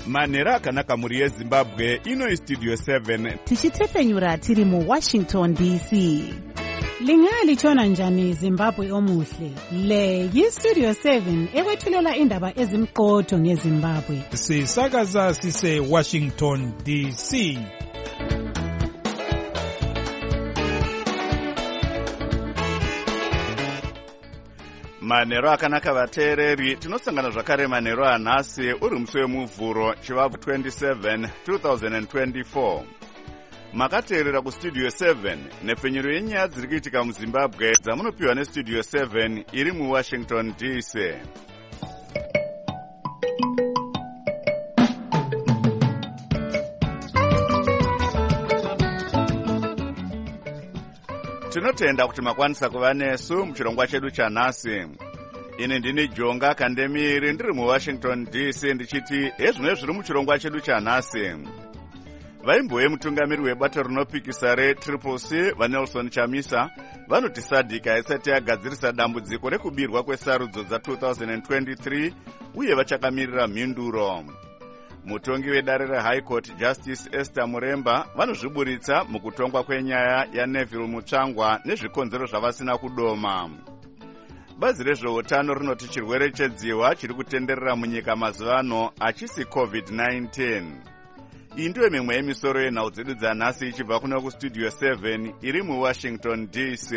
manhero akanaka mhuri yezimbabwe. Ino istudio 7 tichitepfenyura tiri muwashington dc. Lingalitshona njani Zimbabwe omuhle? Le yistudio 7 ekwethulela indaba ezimqotho ngeZimbabwe. Sisakaza sise Washington DC. manhero akanaka vateereri, tinosangana zvakare manhero anhasi uri musi wemuvhuro chivabvu 27 2024. Makateerera kustudio 7 nepfenyuro yenyaya dziri kuitika muzimbabwe dzamunopiwa nestudio 7 iri muwashington dc. Tinotenda kuti makwanisa kuva nesu muchirongwa chedu chanhasi. Ini ndini Jonga Kandemiri ndiri muwashington dc ndichiti ezvino zviri muchirongwa chedu chanhasi. Vaimbo vemutungamiri webato rinopikisa reCCC vaNelson Chamisa vanoti SADC haisati yagadzirisa dambudziko rekubirwa kwesarudzo dza2023 uye vachakamirira mhinduro. Mutongi wedare reHigh Court Justice Esther Muremba vanozviburitsa mukutongwa kwenyaya yaNeville Mutsvangwa nezvikonzero zvavasina kudoma. Bazi rezveutano rinoti chirwere chedziwa chiri kutenderera munyika mazuvano achisi COVID-19. Iyi ndiyo mimwe yemisoro yenhau dzedu dzanhasi ichibva kuno kustudio 7 iri muwashington dc.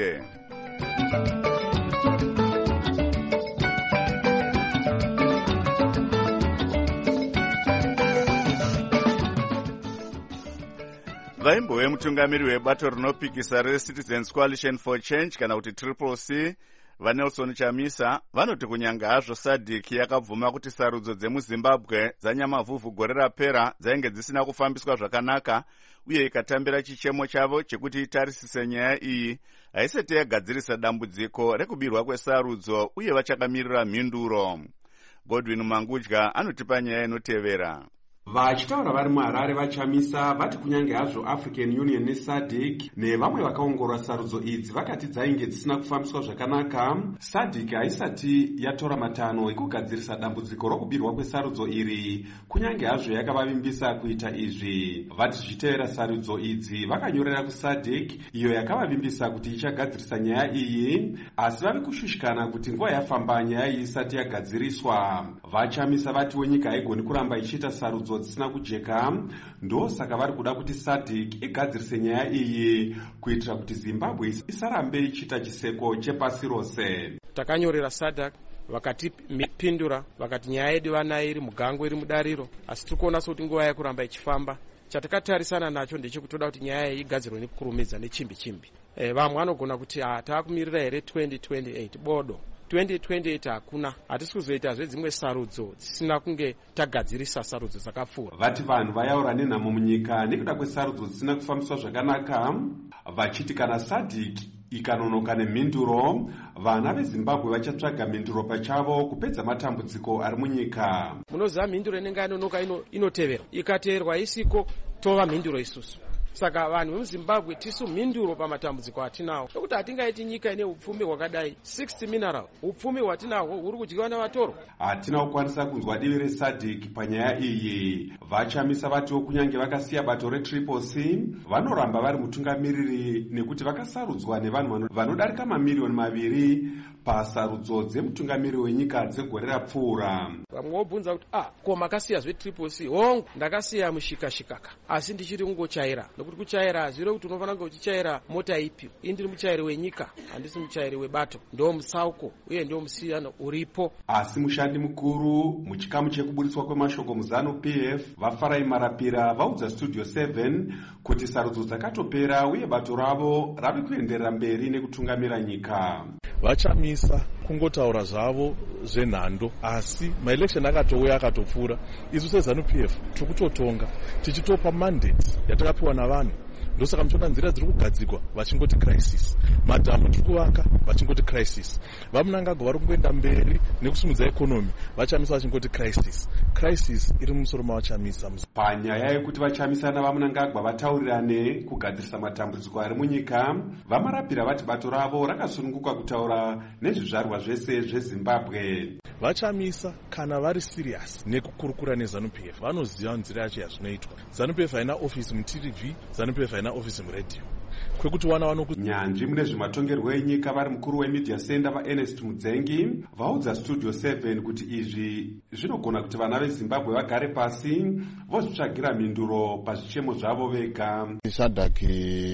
Vaimbo vemutungamiri webato rinopikisa reCitizens Coalition for Change kana kuti CCC vaNelson Chamisa vanoti kunyanga hazvo SADC yakabvuma kuti sarudzo dzemuzimbabwe dzanyamavhuvhu gore rapera dzainge dzisina kufambiswa zvakanaka uye ikatambira chichemo chavo chekuti itarisise nyaya iyi, haisati yagadzirisa dambudziko rekubirwa kwesarudzo uye vachakamirira mhinduro. Godwin Mangudya anotipa nyaya inotevera. Vachitaura vari muHarare vaChamisa vati kunyange hazvo African Union neSADC nevamwe vakaongorora sarudzo idzi vakati dzainge dzisina kufambiswa zvakanaka, SADC haisati yatora matanho ekugadzirisa dambudziko rokubirwa kwesarudzo iri, kunyange hazvo yakavavimbisa kuita izvi. Vati zvichitevera sarudzo idzi vakanyorera kuSADC iyo yakavavimbisa kuti ichagadzirisa nyaya iyi, asi vari kushushikana kuti nguva yafamba nyaya iyi isati yagadziriswa. VaChamisa vatiwo nyika haigoni kuramba ichiita sarudzo dzisina kujeka, ndosaka vari kuda kuti SADC igadzirise nyaya iyi kuitira kuti Zimbabwe isarambe ichiita chiseko chepasi rose. Takanyorera SADC vakatipindura vakati nyaya yedu vanayo iri mugango iri mudariro, asi tikuona kuti nguva yekuramba ichifamba. Chatakatarisana nacho ndechekutoda kuti nyaya iyi igadzirwe nekukurumidza nechimbi. Vamwe vanogona kuti taakumirira here 2028 bodo 2028 hakuna, hatisi kuzoita zvedzimwe sarudzo dzisina kunge tagadzirisa sarudzo dzakapfuura. Vati vanhu vayaura nenhamo munyika nekuda kwesarudzo dzisina kufambiswa zvakanaka, vachiti kana SADC ikanonoka nemhinduro, vana veZimbabwe vachatsvaga mhinduro pachavo kupedza matambudziko ari munyika. Munoziva mhinduro inenge yanonoka inotevera, ikateerwa isiko tova mhinduro isusu. Saka vanhu vemuZimbabwe tisu mhinduro pamatambudziko atinawo, nokuti hatingaiti nyika ine upfumi hwakadai 60 mineral, upfumi hwatinahwo huri kudyiwa navatorwa. Hatina kukwanisa kunzwa divi reSADC panyaya iyi. VaChamisa vatiwo kunyange vakasiya bato reCCC vanoramba vari mutungamiriri nekuti vakasarudzwa nevanhu vanodarika mamiliyoni 2 pasarudzo dzemutungamiri wenyika dzegore rapfuura. Vamwe vobvunza kuti ko makasiya zveCCC? Hongu, ndakasiya mushikashikaka, asi ndichiri kungochaira, nokuti kuchaira hazvire kuti unofanira kunge uchichaira mota ipi. Ini ndiri muchairi wenyika, handisi muchairi webato. Ndo musauko uye ndo musiyano uripo. Asi mushandi mukuru muchikamu chekuburitswa kwemashoko muZanu PF vaFarai Marapira vaudza Studio 7 kuti sarudzo dzakatopera uye bato ravo rave kuenderera mberi nekutungamira nyika. VaChamisa kungotaura zvavo zvenhando, asi maelection akatouya akatopfuura. Isu seZanu PF tikutotonga tichitopa mandate yatakapiwa navanhu ndosaka muchiona nzira dziri kugadzikwa vachingoti crisis, madhamu tiri kuvaka vachingoti crisis, vaMnangagwa vari kungoenda mberi nekusimudza ekonomi vachamisa vachingoti crisis. Crisis iri mumusoro mavachamisa. Panyaya yekuti vachamisa navaMnangagwa vataurirane kugadzirisa matambudziko ari munyika, vaMarapira vati bato ravo rakasununguka kutaura nezvizvarwa zvese zveZimbabwe. Vachamisa kana vari serious nekukurukura neZANU-PF vanoziva nzira yacho yazvinoitwa. ZANU-PF haina ofisi muTV, ZANU-PF haina ofisi muredhiyo. Kwekuti nyanzvi mune zvematongerwo enyika vari mukuru wemedia center vaErnest Mudzengi vaudza Studio 7 kuti izvi zvinogona kuti vana veZimbabwe vagare pasi vozvitsvagira mhinduro pazvichemo zvavo vega. SADC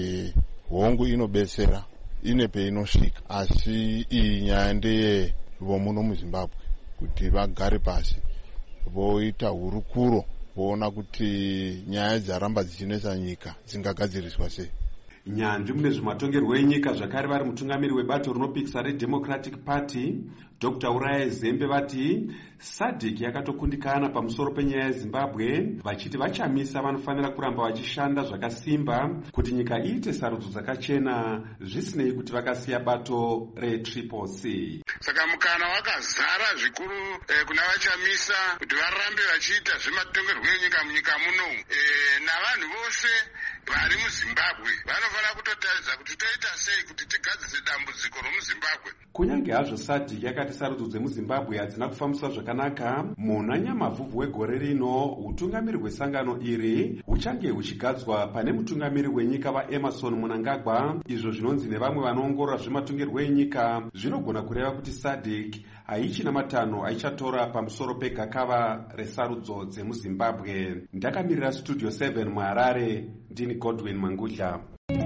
hongu inobetsera ine peinosvika, asi iyi nyaya ndeye vomuno muZimbabwe kuti vagare pasi voita hurukuro voona kuti nyaya dzaramba dzichinesa nyika dzingagadziriswa sei. Nyanzvi mune zvematongerwo enyika zvakare vari mutungamiri webato rinopikisa reDemocratic Party Dr. Uraye Zembe vati SADC yakatokundikana pamusoro penyaya yeZimbabwe vachiti vachamisa vanofanira kuramba vachishanda zvakasimba kuti nyika iite sarudzo dzakachena zvisinei kuti vakasiya bato reTriple-C. Saka mukana wakazara zvikuru kuna vachamisa kuti varambe vachiita zvematongerwo enyika munyika muno, navanhu vose vari muZimbabwe vanofanira kutotaridza kuti toita sei kuti tigadzise dambudziko romuZimbabwe. Kunyange hazvo SADC yakati sarudzo dzemuZimbabwe hadzina kufambiswa zvakanaka, muna Nyamavhuvhu wegore rino utungamiri hwesangano iri huchange huchigadzwa pane mutungamiri wenyika vaEmmerson Mnangagwa. Izvo zvinonzi nevamwe vanoongorora zvematongerwo enyika zvinogona kureva kuti SADC haichina matanho aichatora pamusoro pegakava resarudzo dzemuZimbabwe. Ndakamirira Studio 7 muHarare, ndini Godwin Mangudla.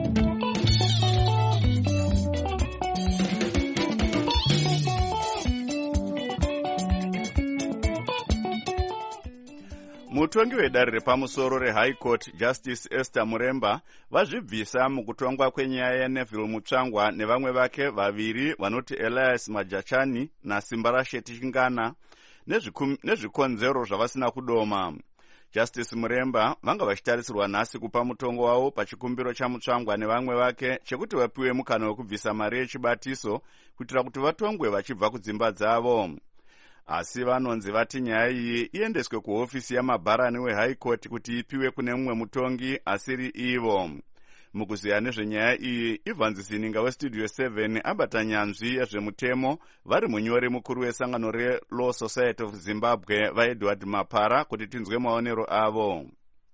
Mutongi wedare repamusoro reHigh Court Justice Esther Muremba vazvibvisa mukutongwa kwenyaya yaNeville Mutsvangwa nevamwe vake vaviri vanoti Elias Majachani naSimbara Shetty Chingana nezvikonzero zvavasina kudoma. Justice Muremba vanga vachitarisirwa nhasi kupa mutongo wavo pachikumbiro chaMutsvangwa nevamwe vake chekuti vapiwe mukana wekubvisa mari yechibatiso kuitira kuti vatongwe vachibva kudzimba dzavo. Asi vanonzi vati nyaya iyi iendeswe kuhofisi yamabharani weHigh Court kuti ipiwe kune mumwe mutongi asiri ivo. Mukuziya nezvenyaya iyi, Ivan Zininga weStudio 7 abata nyanzvi yezvemutemo vari munyori mukuru wesangano reLaw Society of Zimbabwe vaEdward Mapara kuti tinzwe maonero avo.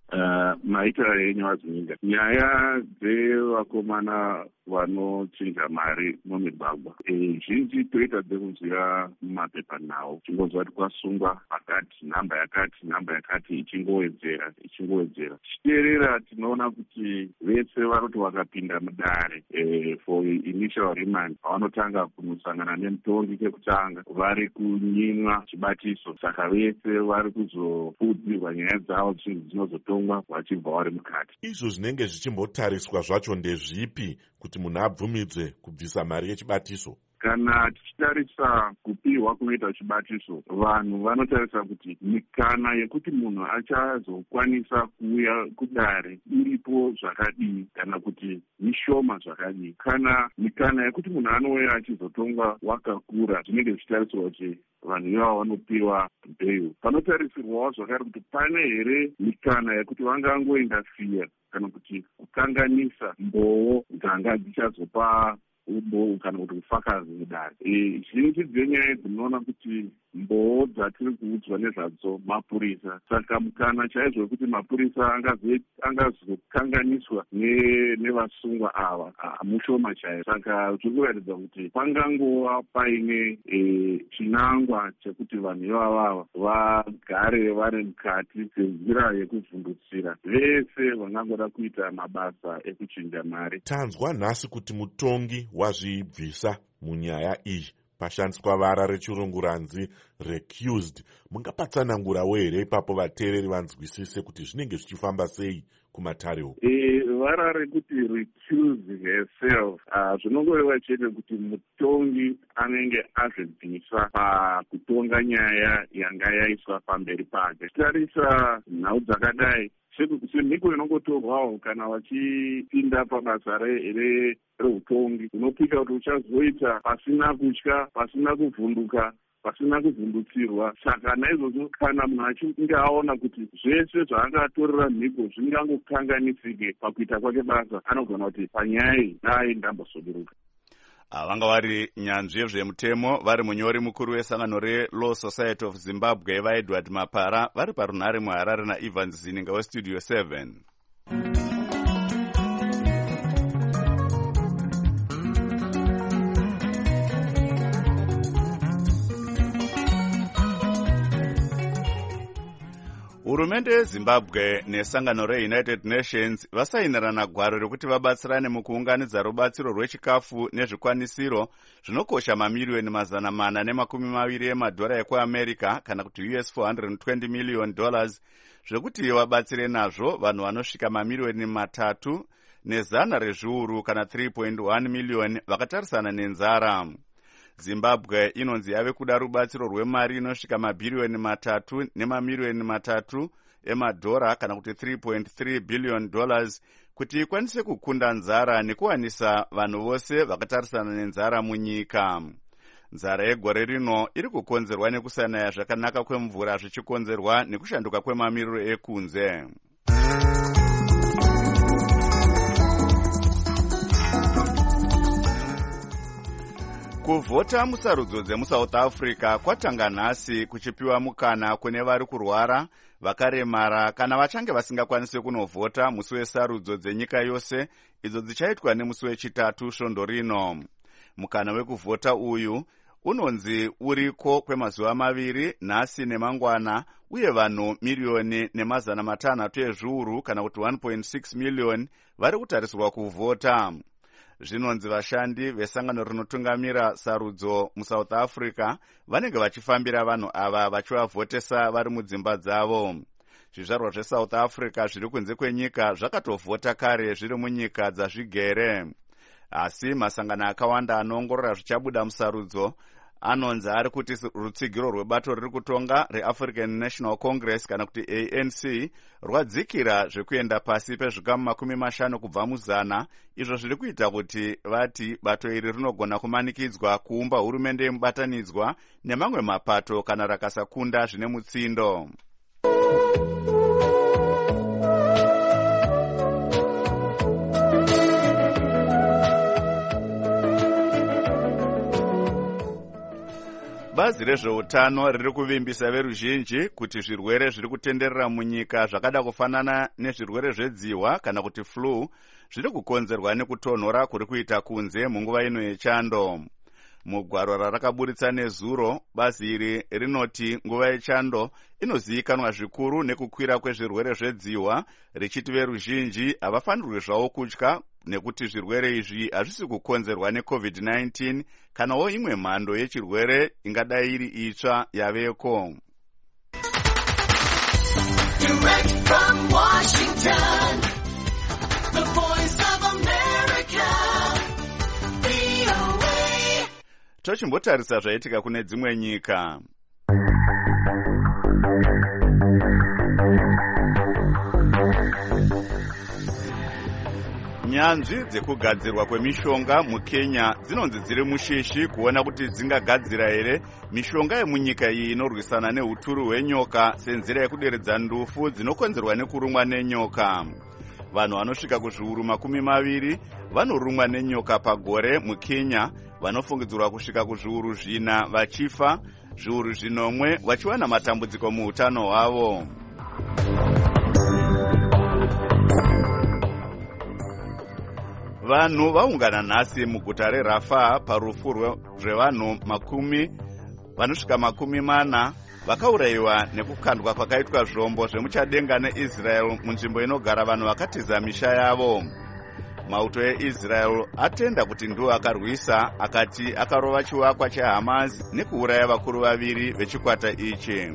Maitiro enyu Zininga, nyaya dzevakomana vanochinja mari mumigwagwa zhinji toita dzekuziva mumapepa nawo, chingozva kuti kwasungwa pakati nhamba yakati ichingowedzera. Tichiteerera tinoona kuti vese vanoti vakapinda mudare for initial remand vanotanga kunosangana nemutongi chekutanga vari kunyimwa chibatiso, saka vese vari kuzofudzirwa nyaya dzavo dzinozotongwa vachibva vari mukati. Izvo zvinenge zvichimbotariswa zvacho ndezvipi kuti munhu abvumidzwe kubvisa mari yechibatiso? Kana tichitarisa kupiwa kunoita chibatiso, vanhu vanotarisa kuti mikana yekuti munhu achazokwanisa kuuya kudare iripo zvakadii kana kuti mishoma zvakadii. Kana mikana yekuti munhu anouya achizotongwa wakakura, zvinenge zvichitarisirwa kuti vanhu ivavo vanopiwa bail. Panotarisirwawo zvakare kuti pane here mikana yekuti vangangoenda fiya kana kuti kukanganisa mbowo dzanga dzichazopa ubo kana kuti kufakazi mudare. Zhinji dzenyaya dzinoona kuti mbowo dzatiri kuudzwa nezvadzo mapurisa, saka mukana chaizvo wekuti mapurisa angazokanganiswa nevasungwa ava mushoma chaizvo. Saka tiri kuratidza kuti pangangova paine chinangwa chekuti vanhu ivava vagare vari mukati senzira yekuvhundutsira vese vangangoda kuita mabasa ekuchinja mari. Tanzwa nhasi kuti mutongi wazvibvisa munyaya iyi pashandiswa vara rechirungu ranzi recused. Mungapatsanangurawo here ipapo vateereri vanzwisise kuti zvinenge zvichifamba sei kumatare uku? Vara rekuti recuse herself zvinongoreva chete kuti mutongi anenge azvibvisa pakutonga nyaya yanga yaiswa pamberi pake. Titarisa nhau dzakadai semhiko inongotorwawo kana vachipinda pabasa reutongi. Unopika kuti uchazoita pasina kutya, pasina kuvhunduka, pasina kuvhundutsirwa. Saka naizvozvo kana munhu achinge aona kuti zvese zvaakatorera mhiko zvingangokanganisike pakuita kwake basa, anogona kuti panyaya iyi dai ndambosoduruka. Vanga vari nyanzvi yezvemutemo vari munyori mukuru wesangano reLaw Society of Zimbabwe vaEdward Mapara vari parunhare muHarare naEvans Zininga weStudio 7. Hurumende yeZimbabwe nesangano reUnited Nations vasainirana gwaro rekuti vabatsirane mukuunganidza rubatsiro rwechikafu nezvikwanisiro zvinokosha mamiliyoni mazana mana nemakumi emadhora ekuAmerica kana kuti US $420 million zvekuti vabatsire nazvo vanhu vanosvika mamiliyoni 3 nezana rezviuru kana 3.1 miliyoni vakatarisana nenzara. Zimbabwe inonzi yave kuda rubatsiro rwemari inosvika mabhiriyoni 3 nemamiliyoni 3 emadhora kana kuti $3.3 billion kuti ikwanise kukunda nzara nekuwanisa vanhu vose vakatarisana nenzara munyika. Nzara yegore rino iri kukonzerwa nekusanaya zvakanaka kwemvura zvichikonzerwa nekushanduka kwemamiriro ekunze. Kuvhota musarudzo dzemuSouth Africa kwatanga nhasi kuchipiwa mukana kune vari kurwara, vakaremara kana vachange vasingakwanisi kunovhota musi wesarudzo dzenyika yose idzo dzichaitwa nemusi wechitatu svondo rino. Mukana wekuvhota uyu unonzi uriko kwemazuva 2 nhasi nemangwana uye vanhu miliyoni nemazana 500 ezviuru kana kuti 1.6 miliyoni vari kutarisirwa kuvhota. Zvinonzi vashandi vesangano rinotungamira sarudzo muSouth Africa vanenge vachifambira vanhu ava vachivavhotesa vari mudzimba dzavo. Zvizvarwa zveSouth Africa zviri kunze kwenyika zvakatovhota kare zviri munyika dzazvigere. Asi masangano akawanda anoongorora zvichabuda musarudzo anonzi ari kuti rutsigiro rwebato riri kutonga reAfrican National Congress kana kuti ANC rwadzikira zvekuenda pasi pezvikamu 50 kubva muzana, izvo zviri kuita kuti vati bato iri rinogona kumanikidzwa kuumba hurumende yemubatanidzwa nemamwe mapato kana rakasakunda zvine mutsindo. Bazi rezveutano riri kuvimbisa veruzhinji kuti zvirwere zviri kutenderera munyika zvakada kufanana nezvirwere zvedzihwa kana kuti flu zviri kukonzerwa nekutonhora kuri kuita kunze munguva ino yechando. Mugwaro rarakaburitsa nezuro, bazi iri rinoti nguva yechando inozivikanwa zvikuru nekukwira kwezvirwere zvedzihwa, richiti veruzhinji havafanirwi zvavo kutya nekuti zvirwere izvi hazvisi kukonzerwa neCovid-19 kanawo imwe mhando yechirwere ingadai iri itsva yaveko. Direct from Washington, the voice of America, VOA. Tochimbotarisa zvaitika kune dzimwe nyika. Nyanzvi dzekugadzirwa kwemishonga muKenya dzinonzi dziri mushishi kuona kuti dzingagadzira here mishonga yemunyika iyi inorwisana neuturu hwenyoka senzira yekuderedza ndufu dzinokonzerwa nekurumwa nenyoka. Vanhu vanosvika kuzviuru 20 vanorumwa nenyoka pagore muKenya, vanofungidzirwa kusvika kuzviuru 4 vachifa, zviuru 5 vachiwana matambudziko muutano hwavo. Vanhu vaungana nhasi muguta reRafah parufu rwevanhu vanosvika 40 vakaurayiwa nekukandwa kwakaitwa zvombo zvemuchadenga neIsrael munzvimbo inogara vanhu vakatiza misha yavo. Mauto eIsrael atenda kuti ndiwo akarwisa, akati akarova chivakwa cheHamas nekuuraya vakuru 2 vechikwata ichi.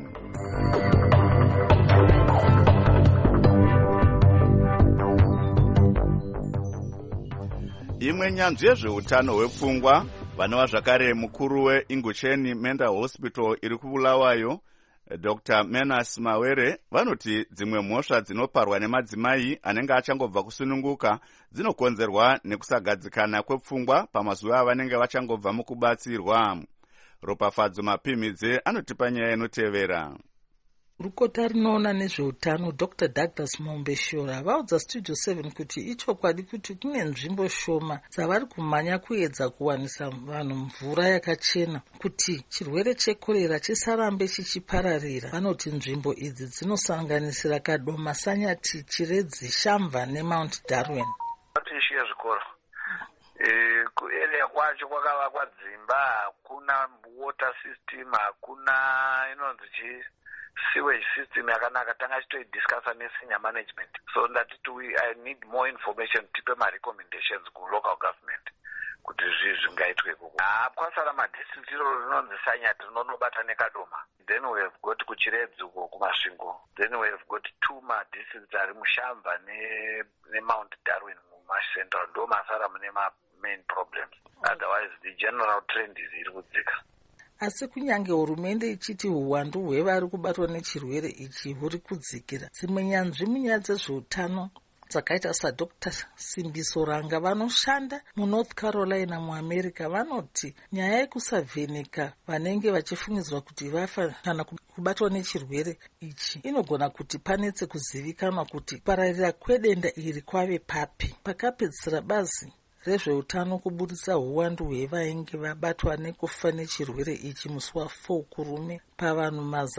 Imwe nyanzvi yezveutano hwepfungwa vanova zvakare mukuru weIngucheni Mental Hospital iri kuBulawayo Dr. Menas Mawere vanoti dzimwe mhosva dzinoparwa nemadzimai anenge achangobva kusununguka dzinokonzerwa nekusagadzikana kwepfungwa pamazuva avanenge vachangobva mukubatsirwa. Ropafadzo Mapimidze anotipa nyaya inotevera. Rukota rinoona nezveutano Dr. Douglas Mombeshora vaudza Studio 7 kuti ichokwadi kuti kune nzvimbo shoma dzavari kumhanya kuedza kuwanisa vanhu mvura yakachena kuti chirwere chekorera chisarambe chichipararira. Vanoti nzvimbo idzi dzinosanganisira Kadoma, Sanyati, Chiredzi, Shamva neMount Darwin. Ishu yezvikoro kuarea kwacho kwakavakwa dzimba, hakuna water system, hakuna inonzi sewage system yakanaka. Tanga chitoidiscussa nesenior management, so I need more information tipe ma-recommendations ku-local government kuti zvingaitwe kuko. Kwasara madistrict rinonzi Sanyati rinonobata neKadoma, then we have got kuChiredzi uko kumasvingo, then we have got 2 madistricts ari muShamva neMount Darwin mumacentral. Ndo masara mune main problems, otherwise the general trend iri kudzika. Asi kunyange hurumende ichiti uwandu hwevari kubatwa nechirwere ichi huri kudzikira, dzimwe nyanzvi munyaya dzezveutano dzakaita saDr. Simbiso Ranga vanoshanda muNorth Carolina muAmerica vanoti nyaya yekusavheneka vanenge vachifungidzwa kuti vafa kana kubatwa nechirwere ichi inogona kuti panetse kuzivikanwa kuti kupararira kwedenda iri kwave papi. Pakapedzisira bazi rezveutano kubudisa uwandu hwevainge vabatwa nekufa nechirwere ichi musi wa4 kurume pavanhu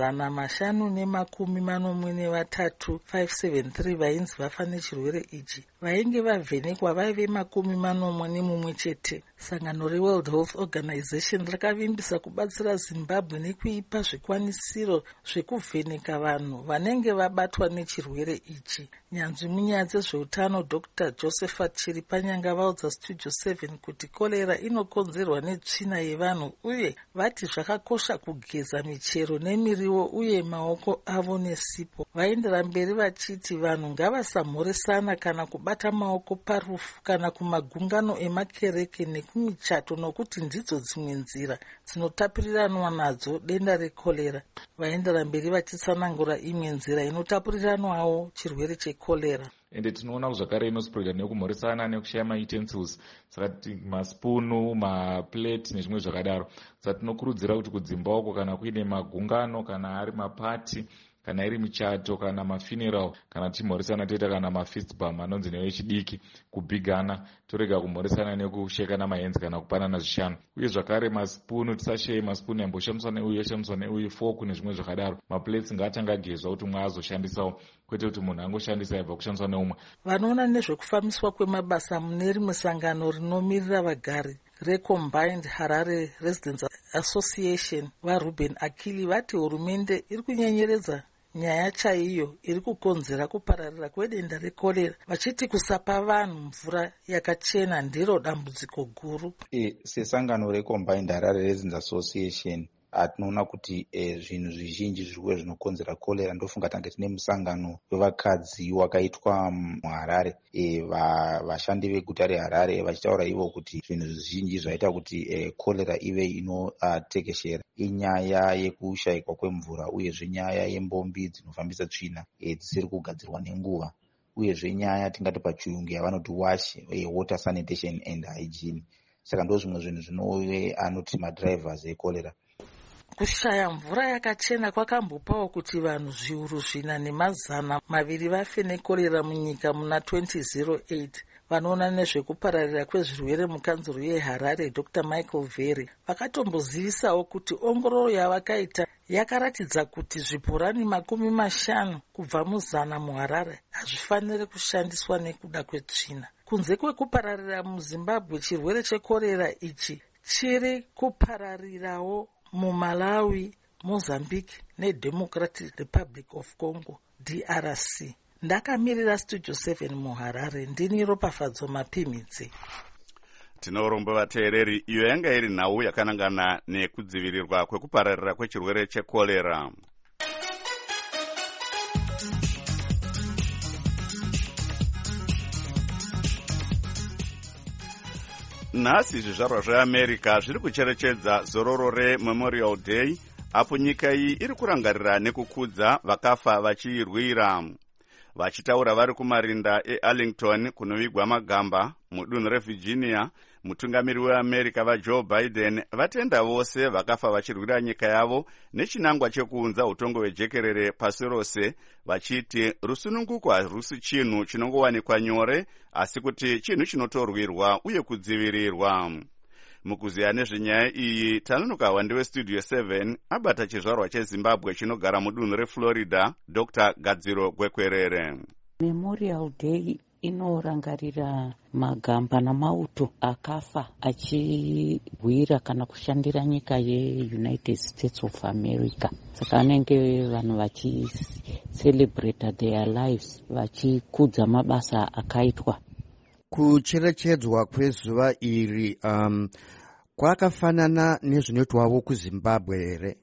543 573 vainzi vafa nechirwere ichi. Vainge vavhenekwa vaive 41 chete. Sangano reWorld Health Organization rakavimbisa kubatsira Zimbabwe nekuipa zvikwanisiro zvekuvheneka vanhu vanenge vabatwa nechirwere ichi. Nyanzvi munyaya dzezveutano Dr. Josephat Chiripanyanga vaudza Studio 7 kuti kolera inokonzerwa netsvina yevanhu uye vati zvakakosha kugeza michero nemiriwo uye maoko avo nesipo. Vaendera mberi vachiti vanhu ngavasamhoresana kana kubata maoko parufu kana kumagungano emakereke nekumichato nokuti ndidzo dzimwe nzira dzinotapuriranwa nadzo denda rekolera. Vaendera mberi vachitsanangura imwe nzira inotapuriranwawo chirwere chekolera. Ende tinoona zvakare inospreada nekumhoresana nekushaya mautensils, saka maspunu, maplate nezvimwe zvakadaro. Saka tinokurudzira kuti kudzimba uko kana kuine magungano, kana ari mapati, kana iri michato, kana mafuneral, kana tichimhoresana toita kana mafist bump anonzi nevechidiki, kubhigana torega kumhoresana nekushekana mahenzi kana kupanana zvishanu. Uye zvakare maspunu tisashaye maspunu yamboshandiswa neuyu yoshandiswa neuyu, fork nezvimwe zvakadaro. Maplates ngaachange agezwa kuti umwe azoshandisawo, kwete kuti munhu angoshandisa ibva kushandiswa neumwe. Vanoona nezvekufambiswa kwemabasa mune rimwe sangano rinomirira vagari reCombined Harare Residents Association vaRuben Akili vati hurumende iri kunyenyeredza nyaya chaiyo iri kukonzera kupararira kwedenda rekorera, vachiti kusapa vanhu mvura yakachena ndiro dambudziko guru. Sesangano reCombined Harare Residents Association atinoona kuti zvinhu zvizhinji zvirikuwe zvinokonzera kolera. Ndofunga tange tine musangano wevakadzi wakaitwa muHarare, vashandi veguta reHarare vachitaura ivo kuti zvinhu zvizhinji zvaita kuti kolera ive inotekeshera inyaya yekushayikwa kwemvura, uyezve nyaya yembombi dzinofambisa tsvina dzisiri kugadzirwa nenguva, uyezve nyaya tingati pachirungu yavanoti wash, water sanitation and hygiene. Saka ndo zvimwe zvinhu zvinove anoti madrivers ekolera. Kushaya mvura yakachena kwakambopawo kuti vanhu zviuru 400 vafe nekorera munyika muna 2008. Vanoona nezvekupararira kwezvirwere mukanzuro yeHarare Dr. Michael Very vakatombozivisawo kuti ongororo yavakaita yakaratidza kuti zvibhorani 50 kubva mu100 muHarare hazvifaniri kushandiswa nekuda kwetsvina. Kunze kwekupararira muZimbabwe, chirwere chekorera ichi chiri kupararirawo muMalawi, Mozambique neDemocratic Republic of Congo DRC. Ndakamirira Studio 7 muHarare, ndini Ropafadzo Mapimidze. Tinoromba vateereri, iyo yanga iri nhau yakanangana nekudzivirirwa kwekupararira kwechirwere chekorera. Nhasi zvizvarwa zveAmerica zviri kucherechedza zororo reMemorial Day, apo nyika iyi iri kurangarira nekukudza vakafa vachiirwira. Vachitaura vari kumarinda eArlington kunovigwa magamba mudunhu reVirginia, mutungamiri weAmerica vaJoe Biden vatenda vose vakafa vachirwira nyika yavo nechinangwa chekuunza utongo hwejekerere pasi rose, vachiti rusununguko harusi chinhu chinongowanikwa nyore, asi kuti chinhu chinotorwirwa uye kudzivirirwa. Mukuziya nezvenyaya iyi tanonoka wandi westudio 7 abata chizvarwa cheZimbabwe chinogara mudunhu reFlorida, Dr. Gadziro Gwekwerere. Memorial Day inorangarira magamba namauto akafa achirwira kana kushandira nyika yeUnited States of America. Saka anenge vanhu vachicelebrate their lives, vachikudza mabasa akaitwa. Kucherechedzwa kwezuva iri kwakafanana nezvinoitwawo kuZimbabwe here?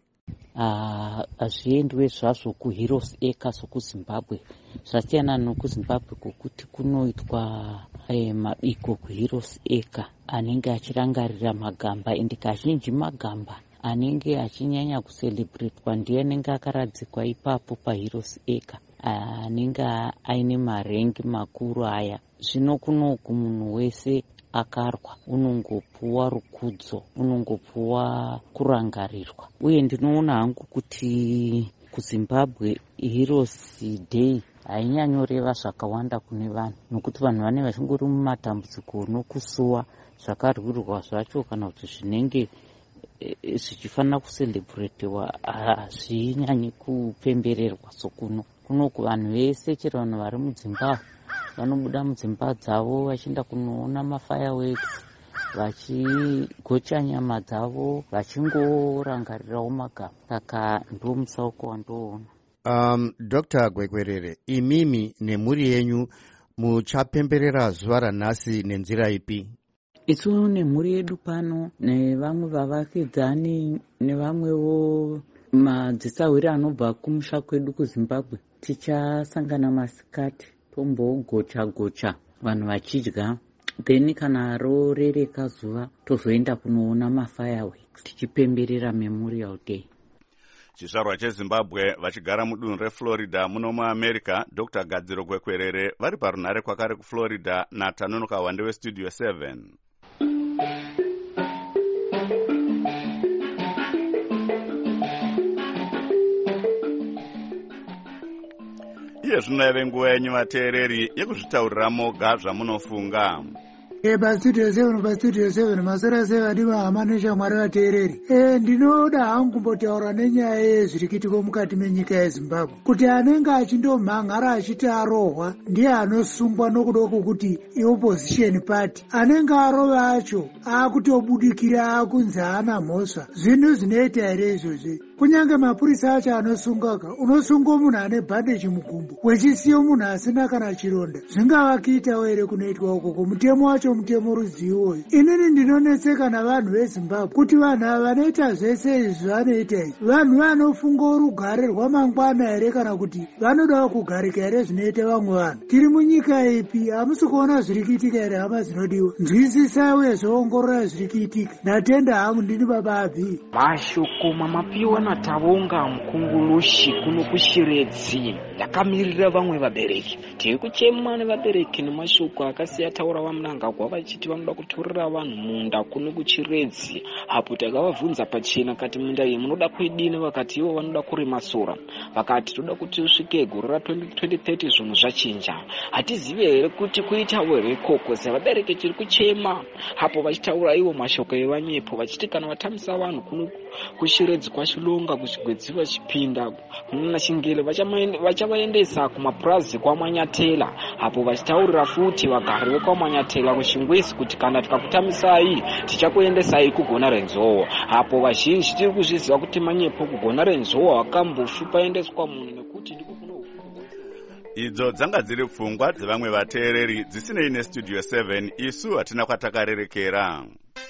Hazviendwe zvazvo kuHeroes Acre sokuZimbabwe. Zvasiyana nokuZimbabwe kokuti kunoitwa mabiko kuHeroes Acre anenge achirangarira magamba, ende kazhinji magamba anenge achinyanya kucelebratwa ndiye anenge akaradzikwa ipapo paHeroes Acre, anenge aine marengi makuru aya. Zvino kunoku munhu wese akarwa unongopuwa rukudzo, unongopuwa kurangarirwa. Uye ndinoona hangu kuti kuZimbabwe Heroes Day hainyanyoreva zvakawanda kune vanhu, nokuti vanhu vane vachingori mumatambudziko nokusuwa zvakarwirwa zvacho kana kuti zvinenge zvichifanira kucelebratewa hazvinyanyi kupembererwa sokuno. Kunoku vanhu vese, chero vanhu vari mudzimba vanobuda mudzimba dzavo vachienda kunoona mafireworks, vachigocha nyama dzavo, vachingorangarirawo magamba. Saka ndo musauko wandoona. Dr. Gwekwerere, imimi nemhuri yenyu muchapemberera zuva ranhasi nenzira ipi? Isu nemhuri yedu pano nevamwe vavakidzani nevamwewo madzisawiri anobva kumusha kwedu kuZimbabwe, tichasangana masikati tombogocha vanhu vachidya, then kana rorereka zuva tozoenda kunoona mafireworks tichipemberera Memorial Day. Chizvarwa cheZimbabwe vachigara mudunhu reFlorida muno muAmerica, Dr. Gadziro Gwekwerere vari parunhare kwakare kuFlorida natanonoka wande westudio 7. Iye zvino yave nguva yenyu vateereri yekuzvitaurira moga zvamunofunga. Pastudio 7 masora sevadi vahama neshamwari vateereri. Ndinoda hangu kumbotaura nenyaya yezviri kuitika mukati menyika yeZimbabwe, kuti anenge achindomhan'ara achiti arohwa ndiye anosungwa nokuda kwokuti opposition party anenge arova acho akutobudikira akunzi haana mhosva. Zvinhu zvinoita here izvozvi? Kunyange mapurisa acho anosungaka, unosunga munhu ane bhandeji mugumbo wechisiyo munhu asina kana chironda. Zvingavakiitawo here kunoitwa ukoko? Mutemo wacho mutemo ruzivo. Inini ndinonetseka navanhu veZimbabwe kuti vanhu ava vanoita zvese izvi vanoita izvi, vanhu vanofunga rugare rwamangwana here kana kuti vanodawo kugarika here zvinoita vamwe vanhu? Tiri munyika ipi? Hamusi kuona zviri kuitika here hama zinodiwa? Nzwisisai uye zvoongorora zviri kuitika. Ndatenda hangu ndini baba Abhi. Mashoko mamapiwa natavonga mukungulushi kuno kushiredzi yakamirira vamwe vabereki. Tiri kuchema nevabereki nemashoko akasiya taura vamunangagwa vachiti vanoda kutorera vanhu munda kuno kuchiredzi. Apo takavabvunza pachena kati munda iyi munoda kuidini, vakati ivo vanoda kurima sora. Vakati toda kuti usvike gore ra2030 zvinhu zvachinja. Hatizivi here kuti kuitawo here ikoko? Sevabereki tiri kuchema. Apo vachitaura ivo mashoko evanyepo vachiti kana vatamisa vanhu kuno kushiredzi kwachilonga kuchigwedzi vachipinda kuna Shingele vachavaendesa kumapurazi kwaManyatela. Apo vachitaurira futi vagari vekwaManyatela kuchingwesi kuti kana tikakutamisai tichakuendesai kugona reNzowa. Apo vazhinji tiri kuzviziva kuti manyepo kugona reNzowa wakambofi paendeswa munhu nekuti ndiko kuno. Idzo dzanga dziri pfungwa dzevamwe vateereri dzisinei nestudio 7, isu hatina kwatakarerekera.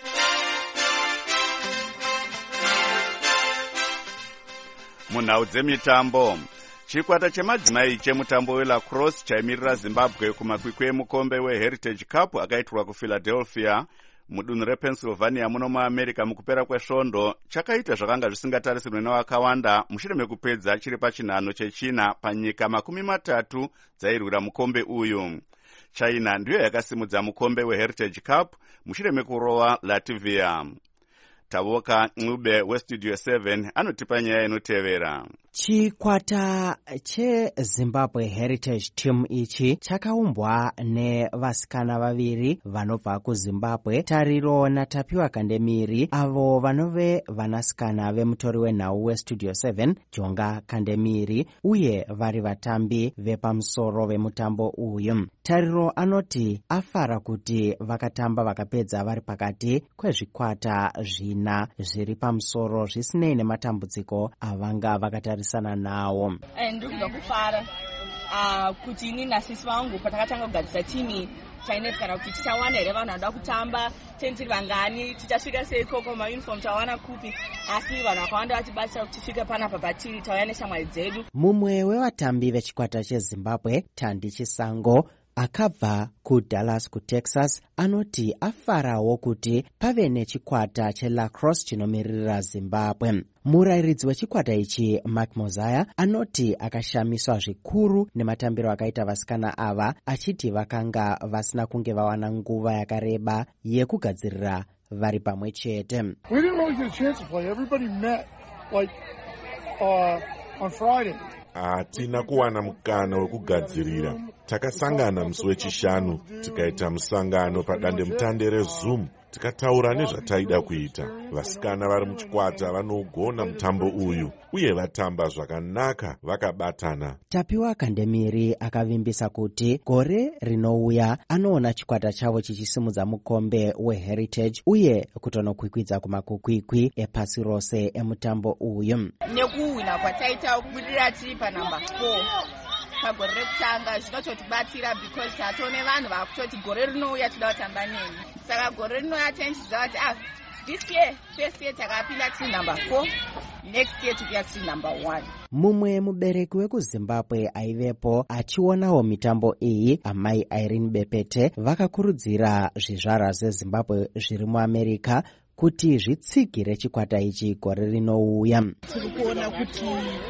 Munhau dzemitambo, chikwata chemadzimai chemutambo welacrosse chaimirira Zimbabwe kumakwikwi emukombe weHeritage Cup akaitwa kuPhiladelphia mudunhu repennsylvania muno muamerica mukupera kwesvondo chakaita zvakanga zvisingatarisirwe nevakawanda mushure mekupedza chiri pachinhano chechina panyika 30 dzairwira mukombe uyu. China ndiyo yakasimudza mukombe weHeritage Cup mushure mekurova Latvia. Tavoka Ncube weStudio 7 anotipa nyaya inotevera. Chikwata cheZimbabwe Heritage Team ichi chakaumbwa nevasikana vaviri vanobva kuZimbabwe, Tariro naTapiwa Kandemiri, avo vanove vanasikana vemutori wenhau weStudio 7 Jonga Kandemiri, uye vari vatambi vepamusoro vemutambo uyu. Tariro anoti afara kuti vakatamba vakapedza vari pakati kwezvikwata zvina zviri pamusoro zvisinei nematambudziko avanga vakatarisana nawo. Ndiri kuda kufara kuti ini nasisi vangu patakatanga kugadzisa timu chainetskana kuti tichawana here vanhu vanoda kutamba, tiri vangani, tichasvika sei ikoko, mauniform tawana kupi, asi vanhu vakawanda vatibatsira kuti tisvike panapa patiri, tauya neshamwari dzedu. Mumwe wevatambi vechikwata cheZimbabwe, Tandi Chisango, akabva kuDallas kuTexas, anoti afarawo kuti pave nechikwata chelacrosse chinomiririra Zimbabwe. Murairidzi wechikwata ichi Mark Mosiah anoti akashamiswa zvikuru nematambiro akaita vasikana ava, achiti vakanga vasina kunge vawana nguva yakareba yekugadzirira vari pamwe chete. Hatina kuwana mukana wekugadzirira. Takasangana musi wechishanu tikaita musangano padandemutande reZoom tikataura nezvataida kuita. Vasikana vari muchikwata vanogona mutambo uyu uye vatamba zvakanaka vakabatana. Tapiwa Kandemiri akavimbisa kuti gore rinouya anoona chikwata chavo chichisimudza mukombe weHeritage uye kutonokwikwidza kumakukwikwi epasi rose emutambo uyu. Nekuwina kwataita kubudirira tiri panamba 4 pagore rekutanga zvinototibatsira because tatone vanhu vakutoti gore rinouya toda kutamba neni. Saka gore rinouya tenchiziva kuti this year, first year takapinda tiri number 4, next year tukuya tiri number 1. Mumwe mubereki wekuZimbabwe aivepo achionawo mitambo iyi, amai Irene Bepete, vakakurudzira zvizvarwa zveZimbabwe zviri muAmerica kuti zvitsigire chikwata ichi gore rinouya. Tiri kuona kuti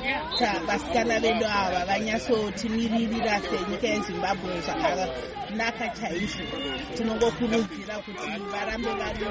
vasikana vedu ava vanyatsotimirira senyika yeZimbabwe zvakanaka chaizvo. Tinongokurudzira kuti varambe vari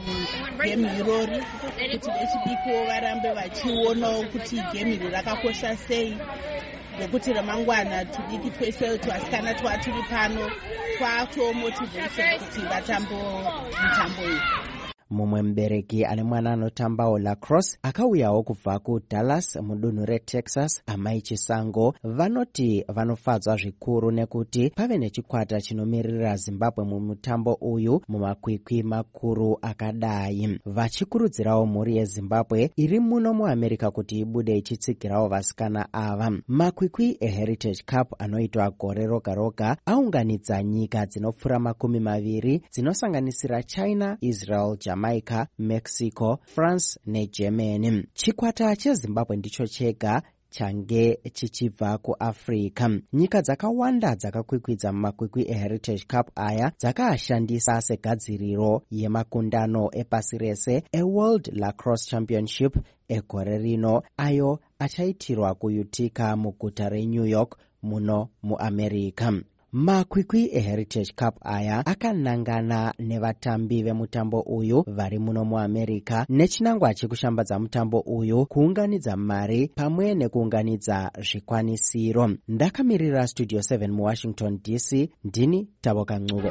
mugemu irori, kuti vechidiko varambe vachionawo kuti gemu iri rakakosha sei, nekuti ramangwana tudiki twese twasikana twatiri pano twatomotivation kuti vatambo mitambo iyi. Mumwe mubereki ane mwana anotambawo lacrosse akauyawo kubva kuDallas mudunhu reTexas, amai Chisango, vanoti vanofadzwa zvikuru nekuti pave nechikwata chinomiririra Zimbabwe mumutambo uyu mumakwikwi makuru akadai, vachikurudzirawo mhuri yeZimbabwe iri muno muAmerica kuti ibude ichitsigirawo vasikana ava. Makwikwi eHeritage Cup anoitwa gore roga roga aunganidza nyika dzinopfuura 20 dzinosanganisira China, Israel, Jamaica, Mexico, France neGermany. Chikwata cheZimbabwe ndicho chega change chichibva kuAfrica. Nyika dzakawanda dzakakwikwidza mumakwikwi eHeritage Cup aya dzakaashandisa segadziriro yemakundano epasi rese eWorld Lacrosse Championship egore rino, ayo achaitirwa kuUtica muguta reNew York muno muAmerica. Makwikwi eHeritage Cup aya akanangana nevatambi vemutambo uyu vari muno muAmerica nechinangwa chekushambadza mutambo uyu, kuunganidza mari pamwe nekuunganidza zvikwanisiro. Ndakamirira Studio 7 muWashington DC, ndini Tavoka Ncube.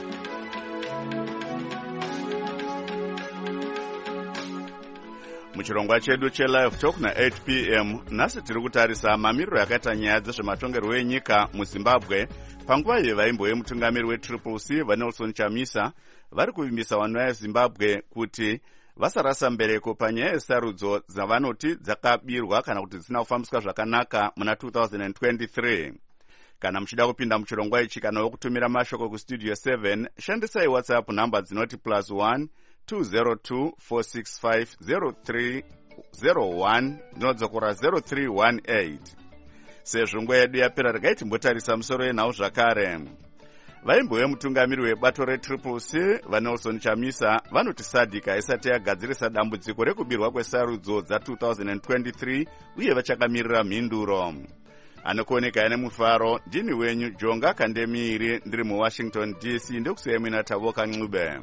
Muchirongwa chedu chelive talk na8 p.m. nhasi tiri kutarisa mamiriro yakaita nyaya dzezvematongerwo enyika muZimbabwe panguva yevaimbo yemutungamiri weCCC vaNelson Chamisa vari kuvimbisa vanhu veZimbabwe kuti vasarasa mbereko panyaya yesarudzo dzavanoti dzakabirwa kana kuti dzisina kufambiswa zvakanaka muna 2023. Kana muchida kupinda muchirongwa ichi kana wokutumira mashoko kuStudio 7, shandisai WhatsApp namba dzinoti +1 202 465 0301 ndinodzokora 0318. Sezvo nguva yedu yapera regai timbotarisa musoro yenhau zvakare. vaimbouya mutungamiri webato retriple C vanelson chamisa vanoti SADC haisati yagadzirisa dambudziko rekubirwa kwesarudzo dza2023 uye vachakamirira mhinduro. Anokuoneka ane mufaro, ndini wenyu Jonga Kandemiri, ndiri muWashington DC, ndokusiyai mwina Tavoka Ncube.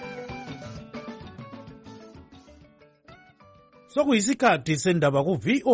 Sokuyisikhathi sendaba ku VOA